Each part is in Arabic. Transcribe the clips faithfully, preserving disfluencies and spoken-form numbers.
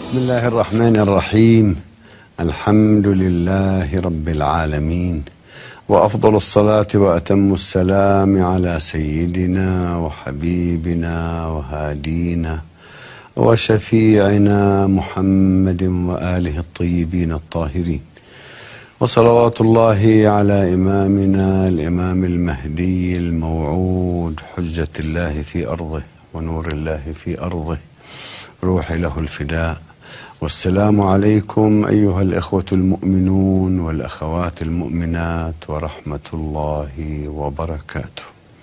بسم الله الرحمن الرحيم. الحمد لله رب العالمين، وأفضل الصلاة وأتم السلام على سيدنا وحبيبنا وهادينا وشفيعنا محمد وآله الطيبين الطاهرين، وصلوات الله على إمامنا الإمام المهدي الموعود، حجة الله في أرضه ونور الله في أرضه، روحي له الفداء. والسلام عليكم أيها الإخوة المؤمنون والأخوات المؤمنات ورحمة الله وبركاته.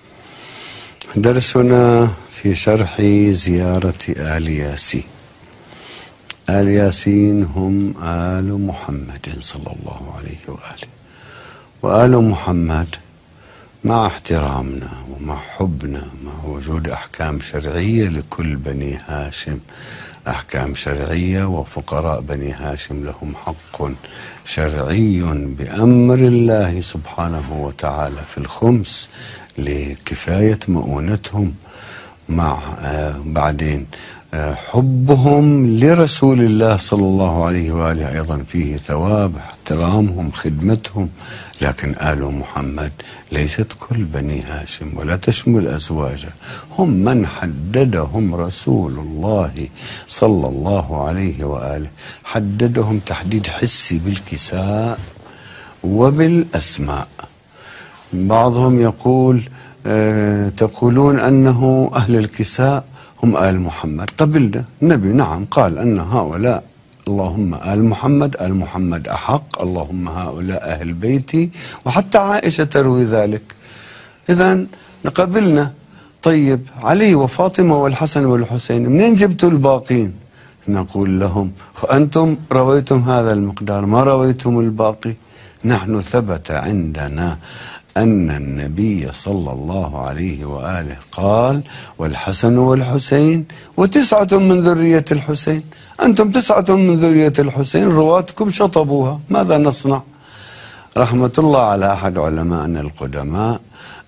درسنا في شرح زيارة آل ياسين. آل ياسين هم آل محمد صلى الله عليه وآله، وآل محمد مع احترامنا ومع حبنا، مع وجود أحكام شرعية لكل بني هاشم، أحكام شرعية، وفقراء بني هاشم لهم حق شرعي بأمر الله سبحانه وتعالى في الخمس لكفاية مؤونتهم، مع آه بعدين آه حبهم لرسول الله صلى الله عليه وآله أيضا فيه ثواب، احترامهم، خدمتهم. لكن آل محمد ليست كل بني هاشم ولا تشمل أزواجه، هم من حددهم رسول الله صلى الله عليه وآله، حددهم تحديد حسي بالكساء وبالأسماء. بعضهم يقول أه تقولون أنه أهل الكساء هم آل محمد، قبلنا النبي نعم قال أن هؤلاء اللهم آل محمد، آل محمد أحق، اللهم هؤلاء أهل بيتي، وحتى عائشة تروي ذلك. إذن قبلنا. طيب علي وفاطمة والحسن والحسين منين جبتوا الباقين؟ نقول لهم أنتم رويتم هذا المقدار، ما رويتم الباقي. نحن ثبت عندنا أن النبي صلى الله عليه وآله قال والحسن والحسين وتسعة من ذرية الحسين. أنتم تسعة من ذرية الحسين، رواتكم شطبوها، ماذا نصنع؟ رحمة الله على أحد علماءنا القدماء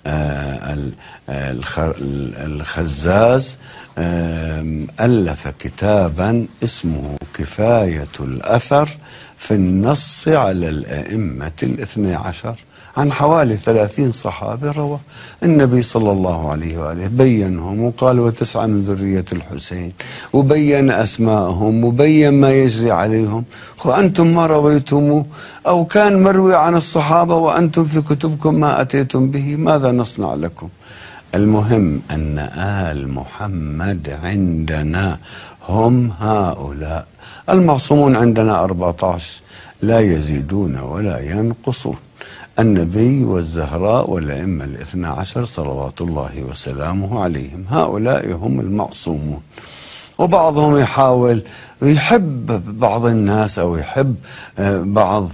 الخزاز، ألف كتابا اسمه كفاية الأثر في النص على الأئمة الاثني عشر، عن حوالي ثلاثين صحابي روى النبي صلى الله عليه وآله، بينهم وقال وتسعة من ذرية الحسين، وبين أسماءهم وبين ما يجري عليهم. وأنتم ما رويتموه، أو كان مروي عن الصحابة وأنتم في كتبكم ما أتيتم به، ماذا نصنع لكم؟ المهم أن آل محمد عندنا هم هؤلاء المعصومون. عندنا أربعة عشر لا يزيدون ولا ينقصون، النبي والزهراء والأئمة الاثنى عشر صلوات الله وسلامه عليهم، هؤلاء هم المعصومون. وبعضهم يحاول يحب بعض الناس أو يحب بعض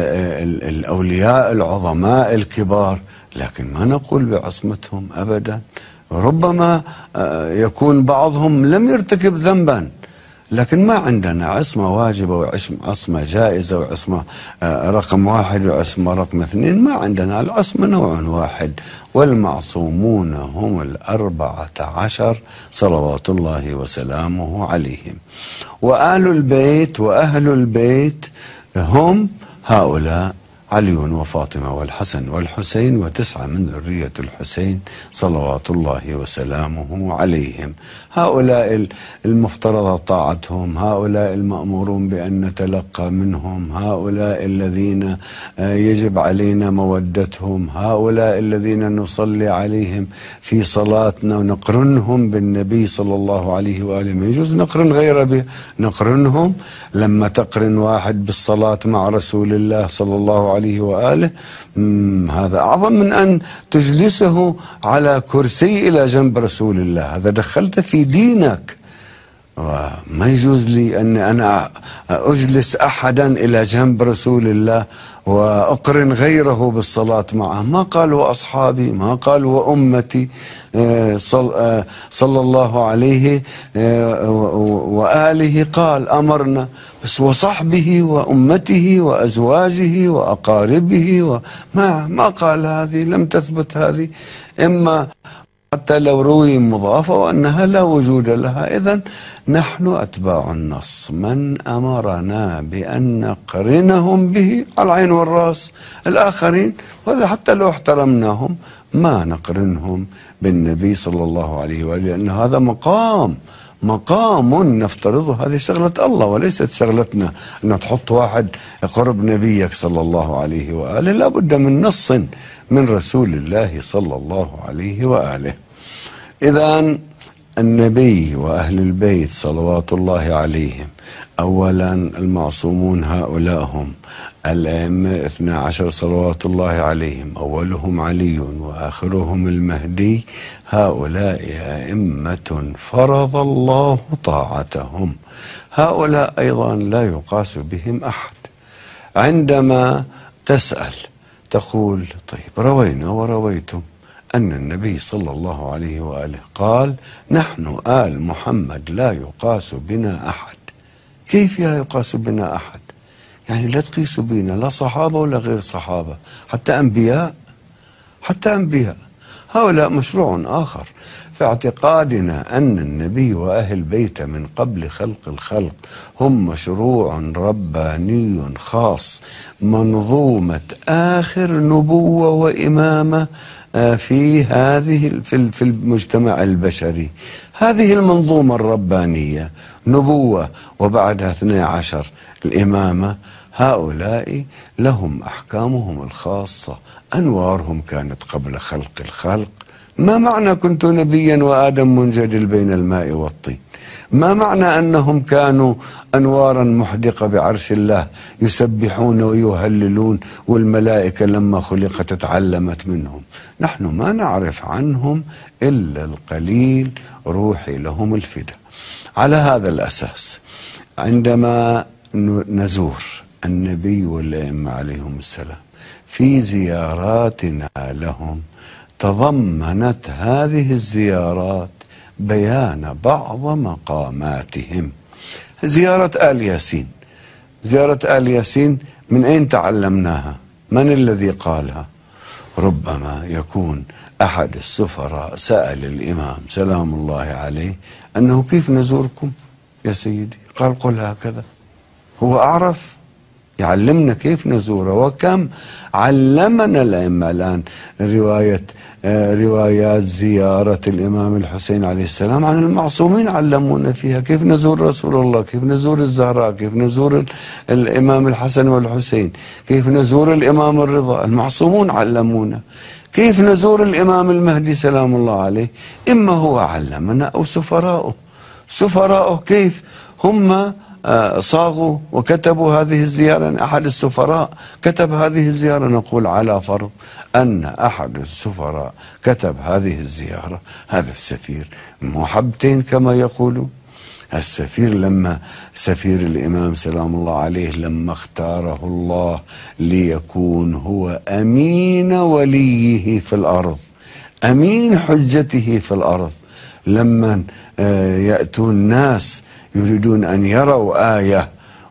الأولياء العظماء الكبار، لكن ما نقول بعصمتهم أبدا. ربما يكون بعضهم لم يرتكب ذنبا، لكن ما عندنا عصمة واجبة وعصمة جائزة وعصمة رقم واحد وعصمة رقم اثنين، ما عندنا. العصمة نوع واحد، والمعصومون هم الأربعة عشر صلوات الله وسلامه عليهم. وآل البيت وأهل البيت هم هؤلاء علي وفاطمة والحسن والحسين وتسعة من ذرية الحسين صلوات الله وسلامه عليهم. هؤلاء المفترض طاعتهم، هؤلاء المأمورون بأن نتلقى منهم، هؤلاء الذين يجب علينا مودتهم، هؤلاء الذين نصلي عليهم في صلاتنا ونقرنهم بالنبي صلى الله عليه وآله. ما يجوز نقرن غير به، نقرنهم. لما تقرن واحد بالصلاة مع رسول الله صلى الله عليه عليه وآله، هذا أعظم من أن تجلسه على كرسي إلى جنب رسول الله، هذا دخلت في دينك. وما يجوز لي أن أنا أجلس أحدا إلى جنب رسول الله وأقرن غيره بالصلاة معه. ما قالوا أصحابي، ما قالوا أمتي صلى الله عليه وآله، قال أمرنا بس، وصحبه وأمته وأزواجه وأقاربه، وما ما قال هذه، لم تثبت هذه. إما حتى لو روي مضافة وأنها لا وجود لها. إذن نحن أتباع النص، من أمرنا بأن نقرنهم به على العين والرأس. الآخرين حتى لو احترمناهم ما نقرنهم بالنبي صلى الله عليه وآله، لأن هذا مقام مقام نفترضه، هذه شغلة الله وليست شغلتنا أن تحط واحد قرب نبيك صلى الله عليه وآله. لا بد من نص من رسول الله صلى الله عليه وآله. إذن النبي وأهل البيت صلوات الله عليهم أولا المعصومون، هؤلاء هم الأئمة اثنا عشر صلوات الله عليهم، أولهم علي وآخرهم المهدي. هؤلاء أئمة فرض الله طاعتهم، هؤلاء أيضا لا يقاس بهم أحد. عندما تسأل تقول طيب روينا ورويتم أن النبي صلى الله عليه وآله قال نحن آل محمد لا يقاس بنا أحد. كيف لا يقاس بنا أحد؟ يعني لا تقيسوا بنا لا صحابة ولا غير صحابة، حتى أنبياء، حتى أنبياء. هؤلاء مشروع آخر في اعتقادنا أن النبي وأهل بيته من قبل خلق الخلق هم مشروع رباني خاص، منظومة آخر نبوة وإمامة في هذه في المجتمع البشري. هذه المنظومة الربانية نبوة وبعدها اثني عشر الإمامة. هؤلاء لهم أحكامهم الخاصة، أنوارهم كانت قبل خلق الخلق. ما معنى كنت نبيا وآدم منجدل بين الماء والطين؟ ما معنى أنهم كانوا أنوارا محدقة بعرش الله يسبحون ويهللون والملائكة لما خلقت تعلمت منهم؟ نحن ما نعرف عنهم إلا القليل، روحي لهم الفداء. على هذا الأساس عندما نزور النبي والأئمة عليهم السلام في زياراتنا لهم تضمنت هذه الزيارات بيان بعض مقاماتهم. زيارة آل ياسين، زيارة آل ياسين من أين تعلمناها؟ من الذي قالها؟ ربما يكون أحد السفراء سأل الإمام سلام الله عليه أنه كيف نزوركم يا سيدي؟ قال قل هكذا. هو أعرف يعلمنا كيف نزوره. وكم علمنا الأئمة الآن رواية آه روايات زيارة الإمام الحسين عليه السلام عن المعصومين، علمونا فيها كيف نزور رسول الله، كيف نزور الزهراء، كيف نزور الإمام الحسن والحسين، كيف نزور الإمام الرضا. المعصومون علمونا كيف نزور الإمام المهدي سلام الله عليه. إما هو علمنا أو سفراؤه. سفراؤه كيف هم صاغوا وكتبوا هذه الزيارة. أحد السفراء كتب هذه الزيارة، نقول على فرض أن أحد السفراء كتب هذه الزيارة، هذا السفير محبتين كما يقولون. السفير لما سفير الإمام سلام الله عليه لما اختاره الله ليكون هو أمين وليه في الأرض، أمين حجته في الأرض، لما يأتون الناس يريدون أن يروا آية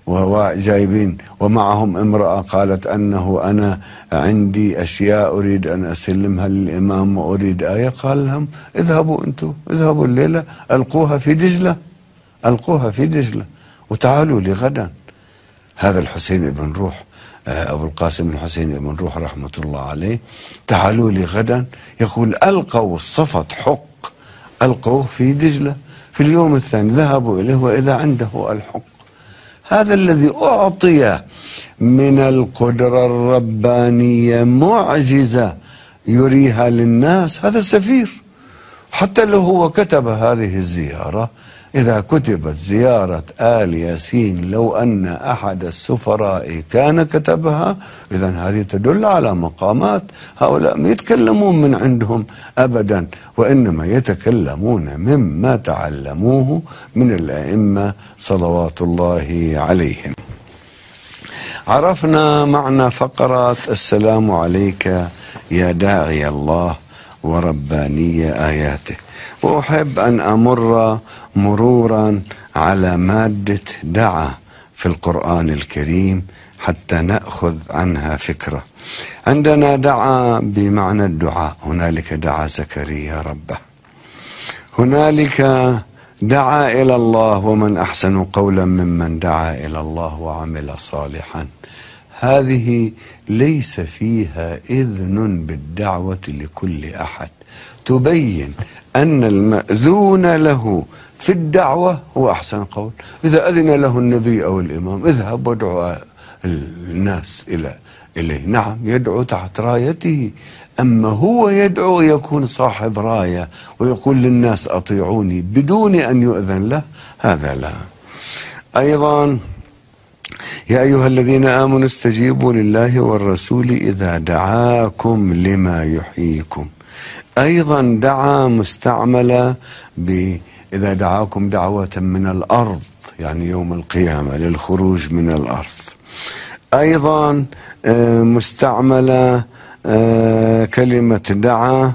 وجايبين ومعهم امرأة قالت أنه أنا عندي أشياء أريد أن أسلمها للإمام وأريد آية، قال لهم اذهبوا أنتم، اذهبوا الليلة ألقوها في دجلة، ألقوها في دجلة وتعالوا لي غدا. هذا الحسين بن روح أبو القاسم الحسين بن روح رحمة الله عليه، تعالوا لي غدا، يقول ألقوا الصفت حق، ألقوه في دجلة. في اليوم الثاني ذهبوا إليه وإذا عنده الحق. هذا الذي أعطي من القدرة الربانية معجزة يريها للناس، هذا السفير. حتى لو هو كتب هذه الزيارة، إذا كتبت زيارة آل ياسين لو أن أحد السفراء كان كتبها، إذن هذه تدل على مقامات. هؤلاء ما يتكلمون من عندهم أبدا، وإنما يتكلمون مما تعلموه من الأئمة صلوات الله عليهم. عرفنا معنى فقرة السلام عليك يا داعي الله ورباني آياته، وأحب أن أمر مرورا على مادة دعا في القرآن الكريم حتى نأخذ عنها فكرة. عندنا دعا بمعنى الدعاء، هنالك دعا زكريا ربه. هنالك دعا إلى الله، ومن أحسن قولا ممن دعا إلى الله وعمل صالحا. هذه ليس فيها إذن بالدعوة لكل أحد، تبين أن المأذون له في الدعوة هو أحسن قول. إذا أذن له النبي أو الإمام اذهب وادعو الناس إلى إليه، نعم يدعو تحت رايته، أما هو يدعو يكون صاحب راية ويقول للناس أطيعوني بدون أن يؤذن له، هذا لا. أيضا يا أيها الذين آمنوا استجيبوا لله والرسول إذا دعاكم لما يحييكم. أيضا دعا مستعملة ب إذا دعاكم دعوة من الأرض، يعني يوم القيامة للخروج من الأرض. أيضا مستعملة كلمة دعا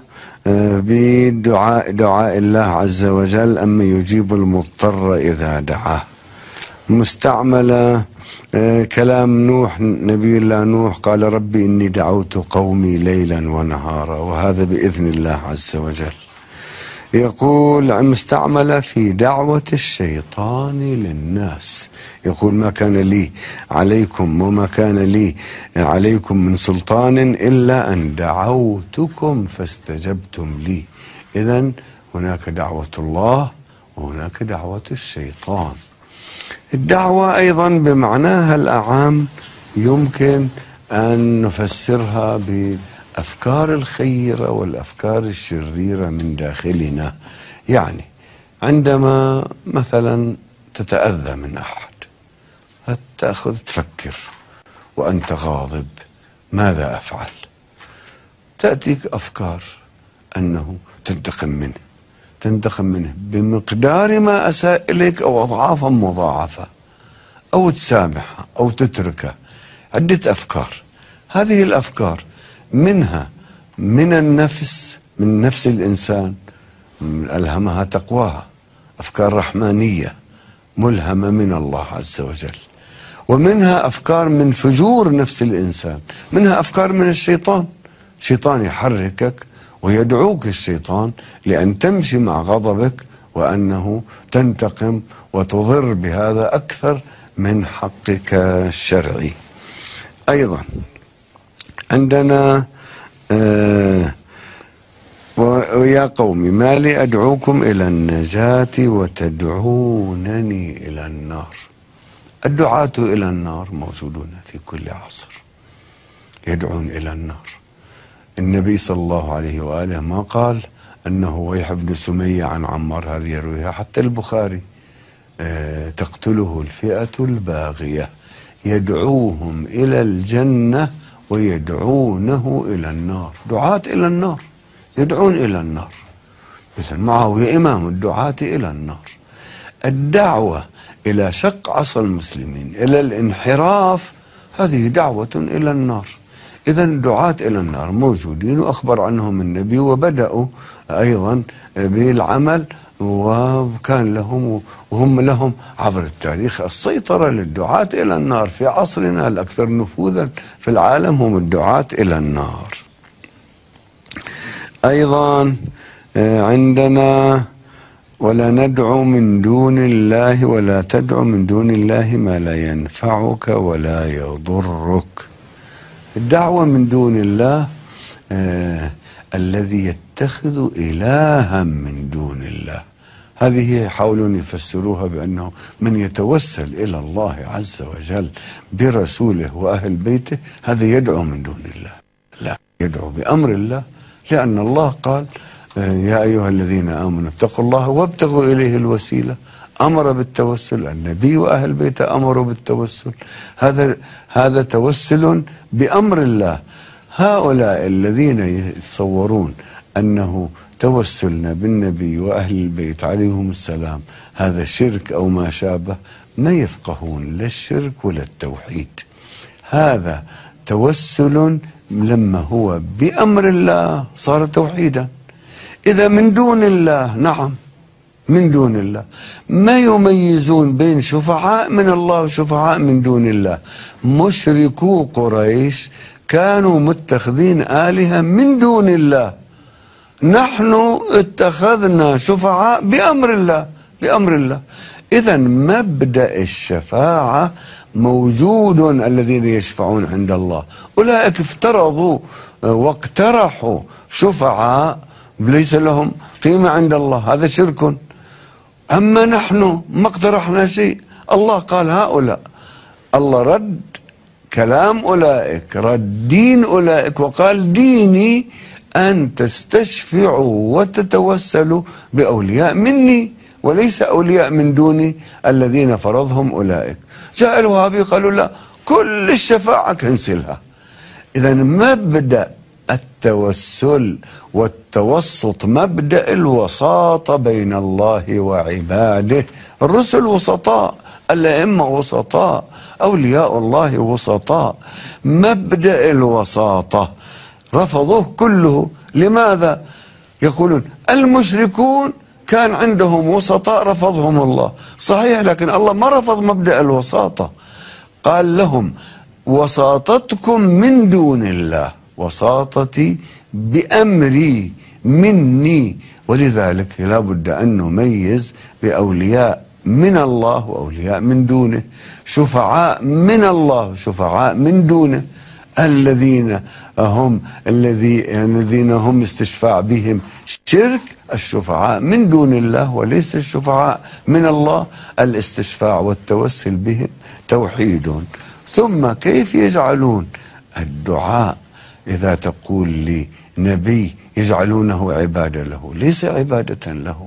بدعاء دعاء الله عز وجل، أما يجيب المضطر إذا دعاه. مستعملة كلام نوح، نبي الله نوح قال ربي إني دعوت قومي ليلا ونهارا، وهذا بإذن الله عز وجل. يقول مستعملة في دعوة الشيطان للناس، يقول ما كان لي عليكم وما كان لي عليكم من سلطان إلا أن دعوتكم فاستجبتم لي. إذن هناك دعوة الله وهناك دعوة الشيطان. الدعوة أيضا بمعناها الأعام يمكن أن نفسرها بأفكار الخيرة والأفكار الشريرة من داخلنا. يعني عندما مثلا تتأذى من أحد تأخذ تفكر وأنت غاضب ماذا أفعل، تأتيك أفكار أنه تنتقم منه تنتقم منه بمقدار ما أساء إليك أو أضعافا مضاعفة، أو تسامحه أو تتركه. عدة أفكار، هذه الأفكار منها من النفس، من نفس الإنسان ألهمها تقواها، أفكار رحمانية ملهمة من الله عز وجل، ومنها أفكار من فجور نفس الإنسان، منها أفكار من الشيطان. الشيطان يحركك ويدعوك الشيطان لأن تمشي مع غضبك وأنه تنتقم وتضر بهذا أكثر من حقك الشرعي. أيضا عندنا آه ويا قوم ما لي أدعوكم إلى النجاة وتدعونني إلى النار. الدعاة إلى النار موجودون في كل عصر، يدعون إلى النار. النبي صلى الله عليه وآله ما قال أنه ويح بن سمية عن عمار، هذه يرويها حتى البخاري، آه تقتله الفئة الباغية، يدعوهم إلى الجنة ويدعونه إلى النار. دعاة إلى النار يدعون إلى النار. مثل معاوية إمام الدعاة إلى النار. الدعوة إلى شق عصا المسلمين إلى الانحراف هذه دعوة إلى النار. إذا دعاة إلى النار موجودين وأخبر عنهم النبي، وبدأوا أيضا بالعمل، وكان لهم وهم لهم عبر التاريخ السيطرة للدعاة إلى النار. في عصرنا الأكثر نفوذا في العالم هم الدعاة إلى النار. أيضا عندنا ولا ندعو من دون الله ولا تدعو من دون الله ما لا ينفعك ولا يضرك. الدعوة من دون الله آه الذي يتخذ إلها من دون الله، هذه يحاولون يفسروها بأنه من يتوسل إلى الله عز وجل برسوله وأهل بيته هذا يدعو من دون الله. لا، يدعو بأمر الله، لأن الله قال آه يا أيها الذين آمنوا اتقوا الله وابتغوا إليه الوسيلة. أمر بالتوسل، النبي وأهل بيته أمروا بالتوسل، هذا هذا توسل بأمر الله. هؤلاء الذين يتصورون أنه توسلنا بالنبي وأهل البيت عليهم السلام هذا شرك أو ما شابه، ما يفقهون لا الشرك ولا التوحيد. هذا توسل لما هو بأمر الله صار توحيدا. إذا من دون الله، نعم من دون الله، ما يميزون بين شفعاء من الله وشفعاء من دون الله. مشركو قريش كانوا متخذين آلهة من دون الله، نحن اتخذنا شفعاء بأمر الله، بأمر الله. إذا مبدأ الشفاعة موجود، الذين يشفعون عند الله أولئك افترضوا واقترحوا شفعاء ليس لهم قيمة عند الله، هذا شرك. أما نحن ما اقترحنا شيء، الله قال هؤلاء، الله رد كلام أولئك، رد دين أولئك، وقال ديني أن تستشفعوا وتتوسلوا بأولياء مني وليس أولياء من دوني الذين فرضهم أولئك. جاء الوهابي قالوا لا، كل الشفاعة كنسلها. إذا مبدأ التوسل والتوسط، مبدأ الوساطة بين الله وعباده. الرسل وسطاء، الأئمة وسطاء، أولياء الله وسطاء. مبدأ الوساطة رفضوه كله. لماذا؟ يقولون المشركون كان عندهم وسطاء رفضهم الله، صحيح، لكن الله ما رفض مبدأ الوساطة، قال لهم وساطتكم من دون الله، وساطتي بأمري مني. ولذلك لا بد أن نميز بأولياء من الله وأولياء من دونه، شفعاء من الله وشفعاء من دونه. الذين هم الذين هم استشفاع بهم شرك، الشفعاء من دون الله وليس الشفعاء من الله. الاستشفاع والتوسل بهم توحيد. ثم كيف يجعلون الدعاء إذا تقول لي نبي يجعلونه عبادة له؟ ليس عبادة له.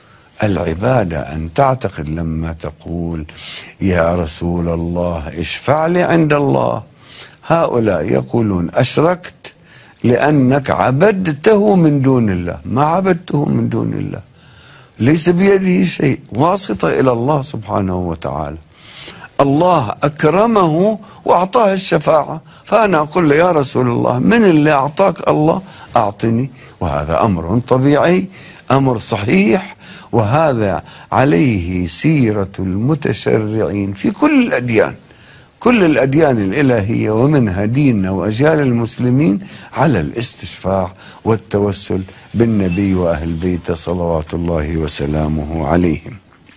العبادة أن تعتقد لما تقول يا رسول الله اشفع لي عند الله، هؤلاء يقولون أشركت لأنك عبدته من دون الله. ما عبدته من دون الله، ليس بيده شيء، واسطة إلى الله سبحانه وتعالى. الله أكرمه وأعطاه الشفاعة، فأنا أقول له يا رسول الله من اللي أعطاك الله أعطني. وهذا أمر طبيعي، أمر صحيح، وهذا عليه سيرة المتشرعين في كل الأديان، كل الأديان الإلهية، ومنها ديننا وأجيال المسلمين على الاستشفاع والتوسل بالنبي وأهل بيته صلوات الله وسلامه عليهم.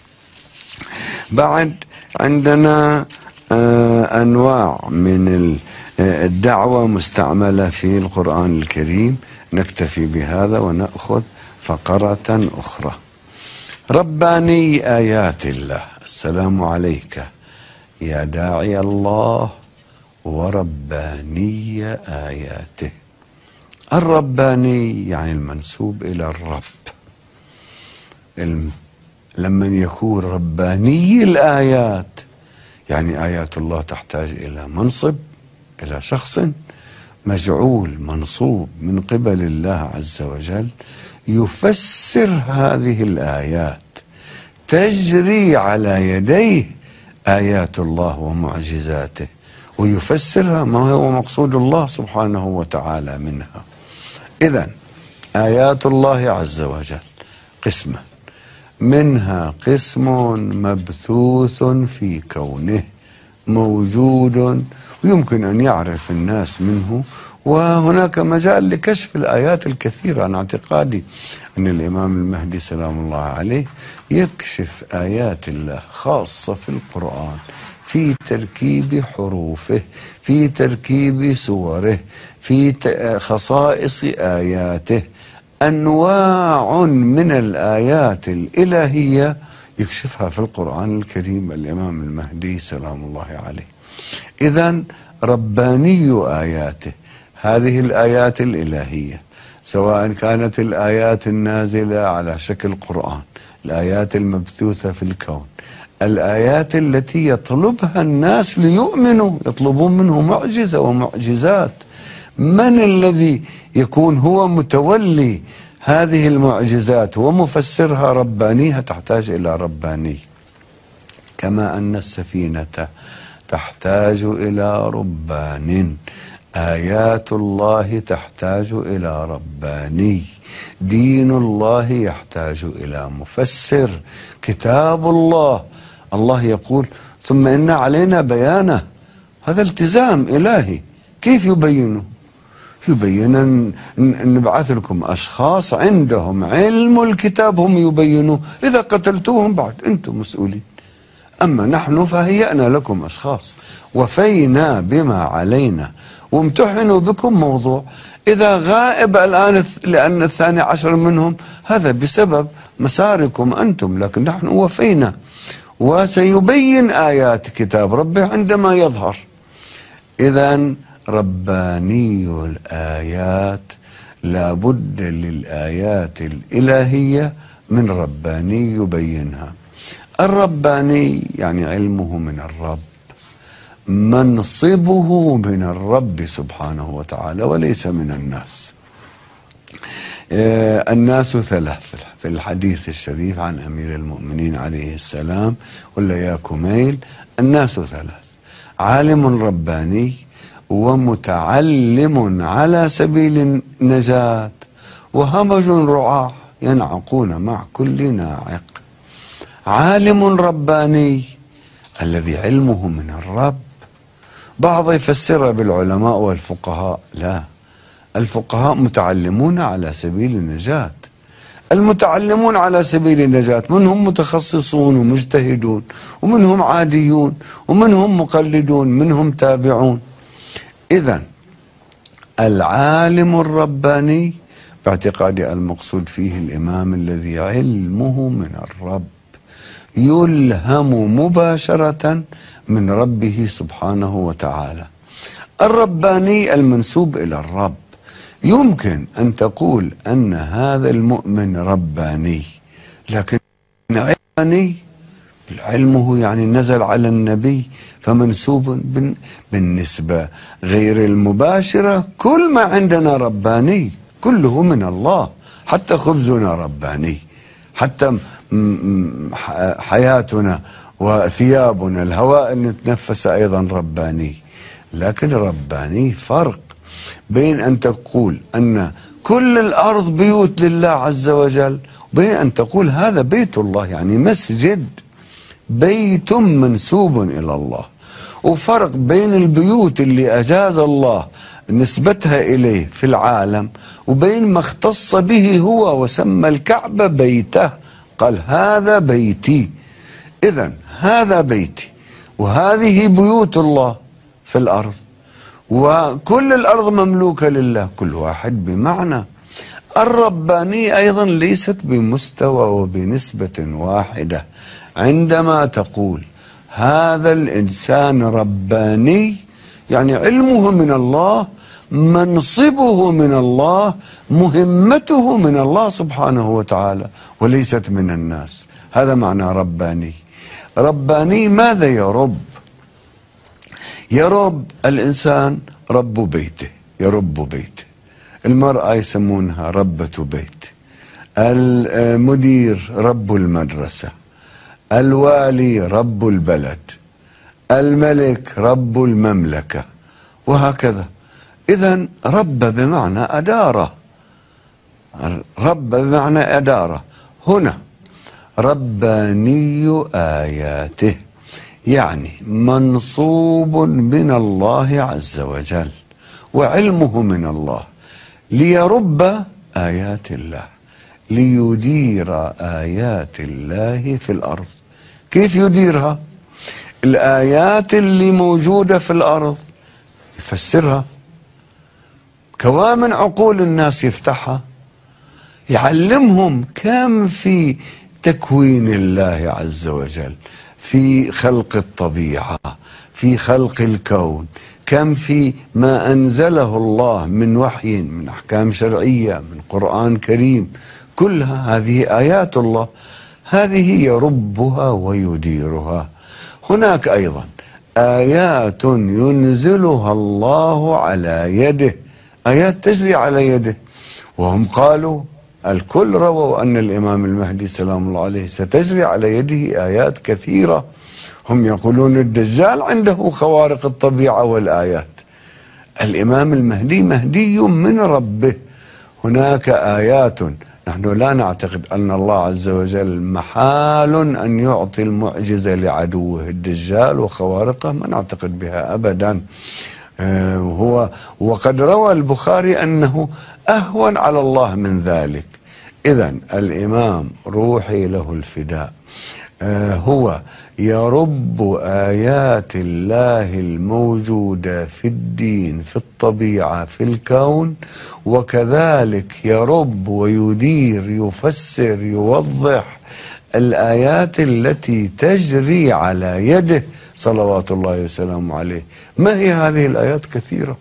بعد عندنا أنواع من الدعوة مستعملة في القرآن الكريم. نكتفي بهذا ونأخذ فقرة أخرى. رباني آيات الله. السلام عليك يا داعي الله ورباني آياته. الرباني يعني المنسوب إلى الرب. لما يكون رباني الآيات يعني آيات الله تحتاج إلى منصب، إلى شخص مجعول منصوب من قبل الله عز وجل يفسر هذه الآيات، تجري على يديه آيات الله ومعجزاته، ويفسرها ما هو مقصود الله سبحانه وتعالى منها. إذن آيات الله عز وجل قسمة، منها قسم مبثوث في كونه موجود ويمكن أن يعرف الناس منه، وهناك مجال لكشف الآيات الكثيرة. عن اعتقادي أن الإمام المهدي سلام الله عليه يكشف آيات الله خاصة في القرآن، في تركيب حروفه، في تركيب سوره، في خصائص آياته. أنواع من الآيات الإلهية يكشفها في القرآن الكريم الإمام المهدي سلام الله عليه. إذن رباني آياته هذه الآيات الإلهية، سواء كانت الآيات النازلة على شكل قرآن، الآيات المبثوثة في الكون، الآيات التي يطلبها الناس ليؤمنوا، يطلبون منه معجزة ومعجزات. من الذي يكون هو متولي هذه المعجزات ومفسرها؟ ربانيها تحتاج إلى رباني، كما أن السفينة تحتاج إلى ربان، آيات الله تحتاج إلى رباني، دين الله يحتاج إلى مفسر، كتاب الله الله يقول ثم إن علينا بيانه، هذا التزام إلهي. كيف يبينه؟ يبين، نبعث لكم أشخاص عندهم علم الكتاب هم يبينوه، إذا قتلتوهم بعد أنتم مسؤولين. أما نحن فهيأنا لكم أشخاص وفينا بما علينا وامتحنوا بكم موضوع. إذا غائب الآن لأن الثاني عشر منهم هذا بسبب مساركم أنتم، لكن نحن وفينا، وسيبين آيات كتاب ربه عندما يظهر. إذن رباني الآيات، لا بد للآيات الإلهية من رباني يبينها. الرباني يعني علمه من الرب، منصبه من الرب سبحانه وتعالى وليس من الناس. آه الناس ثلاث في الحديث الشريف عن أمير المؤمنين عليه السلام، ولا يا كميل، الناس ثلاث: عالم رباني، ومتعلم على سبيل النجاة، وهمج رعاع ينعقون مع كل ناعق. عالم رباني الذي علمه من الرب، بعض يفسرها بالعلماء والفقهاء، لا، الفقهاء متعلمون على سبيل النجاة. المتعلمون على سبيل النجاة منهم متخصصون ومجتهدون، ومنهم عاديون، ومنهم مقلدون، منهم تابعون. إذن العالم الرباني باعتقادي المقصود فيه الإمام الذي علمه من الرب، يلهم مباشرة من ربه سبحانه وتعالى. الرباني المنسوب إلى الرب، يمكن أن تقول أن هذا المؤمن رباني، لكن علماني علمه يعني نزل على النبي، فمنسوب بالنسبة غير المباشرة. كل ما عندنا رباني كله من الله، حتى خبزنا رباني، حتى حياتنا وثيابنا، الهواء اللي نتنفس أيضا رباني. لكن رباني فرق بين أن تقول أن كل الأرض بيوت لله عز وجل، وبين أن تقول هذا بيت الله، يعني مسجد، بيت منسوب إلى الله. وفرق بين البيوت اللي أجاز الله نسبتها إليه في العالم، وبين ما اختص به هو وسمى الكعبة بيته، قال هذا بيتي. إذن هذا بيتي، وهذه بيوت الله في الأرض، وكل الأرض مملوكة لله، كل واحد بمعنى. الرباني أيضا ليست بمستوى وبنسبة واحدة. عندما تقول هذا الإنسان رباني، يعني علمه من الله، منصبه من الله، مهمته من الله سبحانه وتعالى وليست من الناس. هذا معنى رباني. رباني ماذا يرب؟ يرب الإنسان رب بيته، يرب بيته. المرأة يسمونها ربة بيت، المدير رب المدرسة، الوالي رب البلد، الملك رب المملكة، وهكذا. إذن رب بمعنى أدارة، رب بمعنى أدارة. هنا رباني آياته يعني منصوب من الله عز وجل، وعلمه من الله، ليرب آيات الله، ليدير آيات الله في الأرض. كيف يديرها؟ الآيات اللي موجودة في الأرض يفسرها، كوامن عقول الناس يفتحها، يعلمهم كم في تكوين الله عز وجل، في خلق الطبيعة، في خلق الكون، كم في ما أنزله الله من وحي، من أحكام شرعية، من قرآن كريم، كلها هذه آيات الله، هذه يربها ويديرها. هناك أيضا آيات ينزلها الله على يده، آيات تجري على يده. وهم قالوا، الكل رووا أن الإمام المهدي سلام الله عليه ستجري على يده آيات كثيرة. هم يقولون الدجال عنده خوارق الطبيعة والآيات. الإمام المهدي مهدي من ربه. هناك آيات، نحن لا نعتقد أن الله عز وجل محال أن يعطي المعجزة لعدوه الدجال وخوارقه، ما نعتقد بها أبدا. هو وقد روى البخاري أنه أهون على الله من ذلك. إذن الإمام روحي له الفداء هو يرب آيات الله الموجودة في الدين، في الطبيعة، في الكون، وكذلك يرب ويدير يفسر يوضح الآيات التي تجري على يده صلوات الله وسلامه عليه. ما هي هذه الآيات؟ كثيرة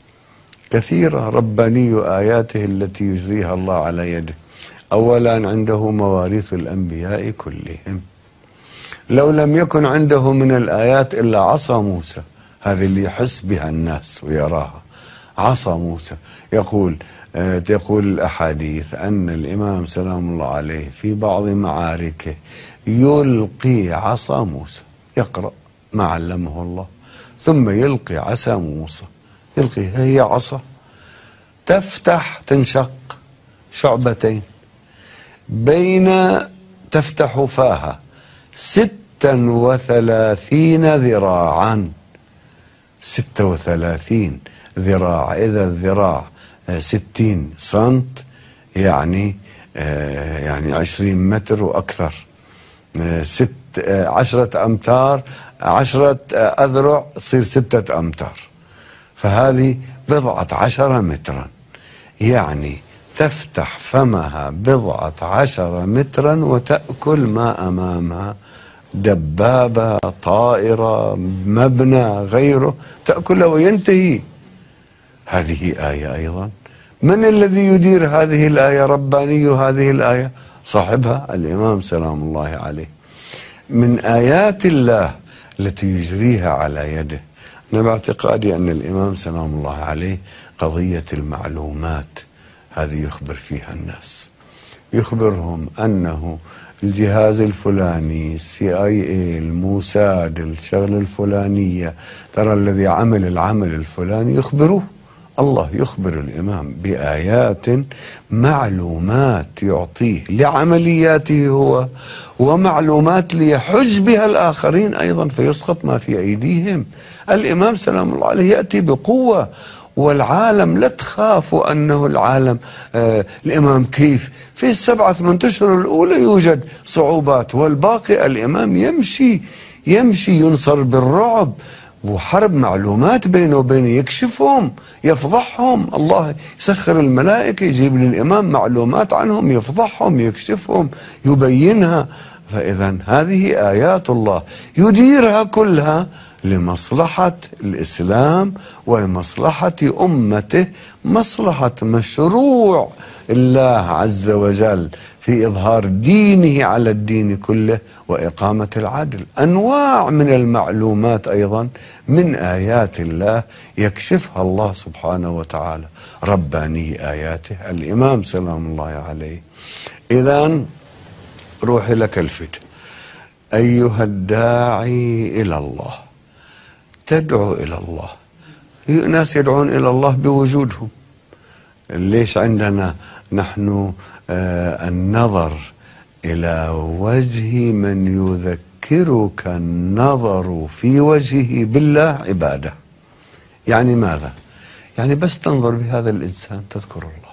كثيرة، رباني آياته التي يجريها الله على يده. أولا عنده مواريث الأنبياء كلهم، لو لم يكن عنده من الآيات إلا عصا موسى، هذه اللي يحس بها الناس ويراها، عصا موسى. يقول تقول الأحاديث أن الإمام سلام الله عليه في بعض معاركه يلقي عصا موسى، يقرأ ما علمه الله، ثم يلقي عصا موسى، يلقي هي عصا تفتح تنشق شعبتين، بين تفتح فاها ستا وثلاثين ذراعا، ستة وثلاثين ذراع. إذا الذراع ستين سنت يعني يعني عشرين متر وأكثر، ست عشرة أمتار، عشرة أذرع تصير ستة أمتار، فهذه بضعة عشر مترا، يعني تفتح فمها بضعة عشر مترا وتأكل ما أمامها، دبابة، طائرة، مبنى، غيره، تأكله وينتهي. هذه آية أيضا. من الذي يدير هذه الآية؟ رباني هذه الآية صاحبها الإمام سلام الله عليه. من آيات الله التي يجريها على يده، أنا باعتقادي أن الإمام سلام الله عليه قضية المعلومات هذه يخبر فيها الناس، يخبرهم أنه الجهاز الفلاني، السي اي اي، الموساد، الشغلة الفلانية، ترى الذي عمل العمل الفلاني، يخبروه. الله يخبر الإمام بآيات معلومات يعطيه لعملياته هو، ومعلومات ليحج بها الآخرين أيضا فيسقط ما في أيديهم. الإمام سلام الله عليه يأتي بقوة، والعالم لا تخافوا أنه العالم آه الإمام كيف في السبعة ثمان أشهر الأولى يوجد صعوبات، والباقي الإمام يمشي يمشي ينصر بالرعب، وحرب معلومات بينه وبينه، يكشفهم يفضحهم، الله يسخر الملائكة يجيب للإمام معلومات عنهم، يفضحهم يكشفهم يبينها. فإذا هذه آيات الله يديرها كلها لمصلحة الإسلام ولمصلحة أمته، مصلحة مشروع الله عز وجل في إظهار دينه على الدين كله وإقامة العدل. أنواع من المعلومات أيضا من آيات الله يكشفها الله سبحانه وتعالى، رباني آياته الإمام سلام الله عليه. إذن روحي لك الفتح أيها الداعي إلى الله، تدعو إلى الله. ناس يدعون إلى الله بوجودهم. ليش عندنا نحن آه النظر إلى وجه من يذكرك النظر في وجهه بالله عبادة؟ يعني ماذا؟ يعني بس تنظر بهذا الإنسان تذكر الله.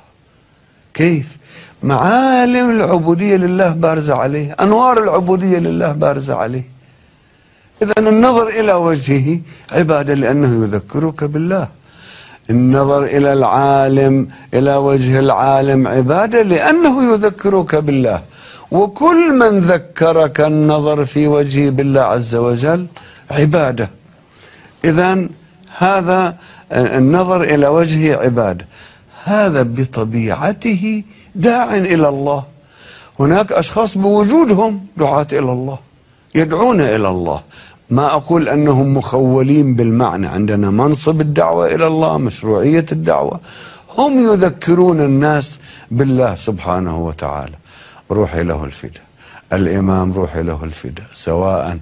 كيف؟ معالم العبودية لله بارزة عليه، أنوار العبودية لله بارزة عليه. إذن النظر إلى وجهه عبادة لأنه يذكرك بالله. النظر إلى العالم، إلى وجه العالم، عبادة لأنه يذكرك بالله. وكل من ذكرك النظر في وجهه بالله عز وجل عبادة. إذن هذا النظر إلى وجهه عبادة، هذا بطبيعته داع إلى الله. هناك أشخاص بوجودهم دعاة إلى الله، يدعون إلى الله. ما أقول أنهم مخولين بالمعنى، عندنا منصب الدعوة إلى الله، مشروعية الدعوة، هم يذكرون الناس بالله سبحانه وتعالى. روحي له الفداء الإمام، روحي له الفداء، سواء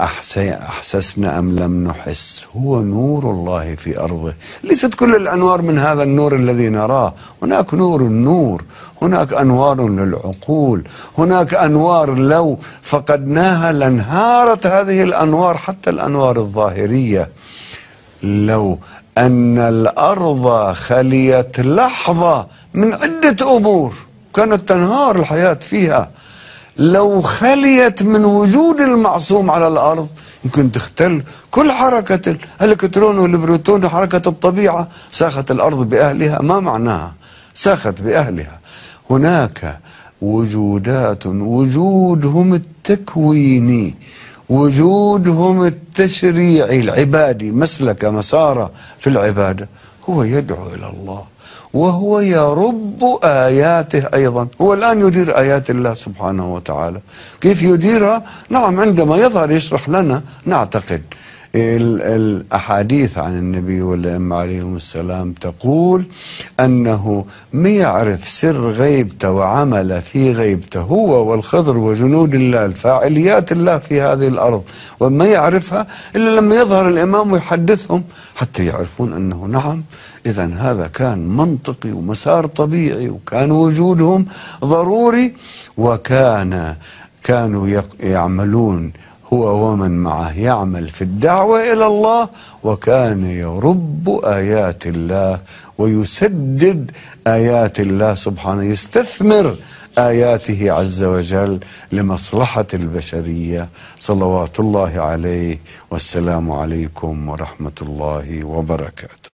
أحسسنا أم لم نحس، هو نور الله في أرضه. ليست كل الأنوار من هذا النور الذي نراه، هناك نور النور، هناك أنوار للعقول، هناك أنوار لو فقدناها لانهارت هذه الأنوار، حتى الأنوار الظاهرية. لو أن الأرض خليت لحظة من عدة أمور كانت تنهار الحياة فيها، لو خليت من وجود المعصوم على الأرض يمكن تختل كل حركة الإلكترون والبروتون، حركة الطبيعة. ساخت الأرض بأهلها، ما معناها ساخت بأهلها؟ هناك وجودات وجودهم التكويني، وجودهم التشريعي العبادي، مسلك مسار في العبادة، هو يدعو إلى الله وهو يرب آياته أيضا. هو الآن يدير آيات الله سبحانه وتعالى. كيف يديرها؟ نعم، عندما يظهر يشرح لنا. نعتقد الأحاديث عن النبي والأئمة عليهم السلام تقول أنه ما يعرف سر غيبته وعمل في غيبته هو والخضر وجنود الله، الفاعليات الله في هذه الأرض، وما يعرفها إلا لما يظهر الإمام ويحدثهم حتى يعرفون أنه نعم، إذا هذا كان منطقي ومسار طبيعي، وكان وجودهم ضروري، وكان كانوا يعملون هو ومن معه يعمل في الدعوة إلى الله، وكان يرب آيات الله ويسدد آيات الله سبحانه، يستثمر آياته عز وجل لمصلحة البشرية. صلوات الله عليه، والسلام عليكم ورحمة الله وبركاته.